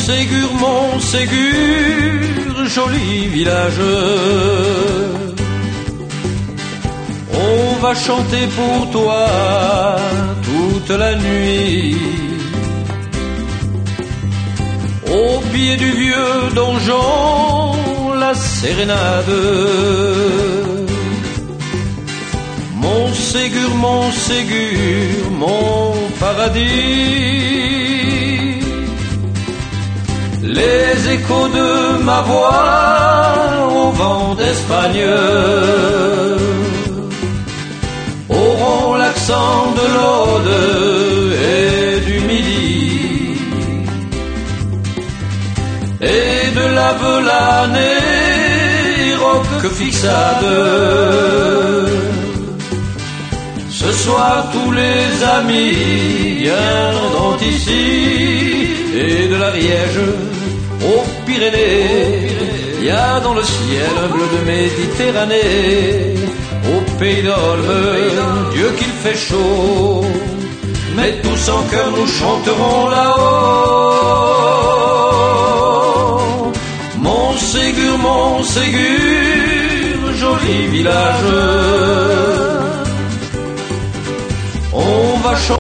Ségur, joli village. On va chanter pour toi toute la nuit. Au pied du vieux donjon, la sérénade. Mon Ségur, mon paradis. Les échos de ma voix au vent d'Espagne auront l'accent de l'Aude et du Midi et de la Velanée roquefixade. Ce soir tous les amis viendront ici et de l'Ariège aux Pyrénées, il y a dans le ciel un bleu de Méditerranée. Au pays d'Olme, Dieu qu'il fait chaud, mais tous en cœur nous chanterons là-haut. Mon Ségur, joli village.